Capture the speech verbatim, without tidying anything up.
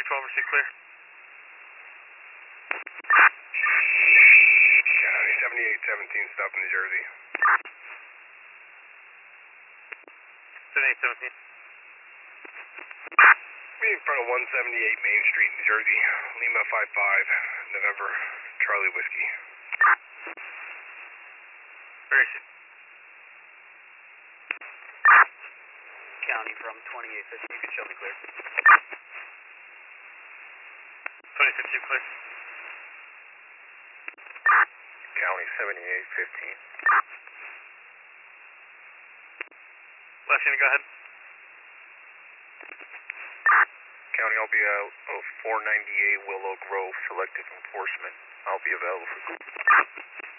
two twelve, receive clear. County seventy-eight seventeen, stop in New Jersey. seventy-eight seventeen. Me in front of one seventy-eight Main Street, New Jersey. Lima five five, November, Charlie Whiskey. Very soon. County from twenty-eight fifty, you can show me clear. twenty fifteen clear. County seventy-eight fifteen. Last unit, go ahead. County, I'll be out of four ninety-eight Willow Grove, selective enforcement. I'll be available for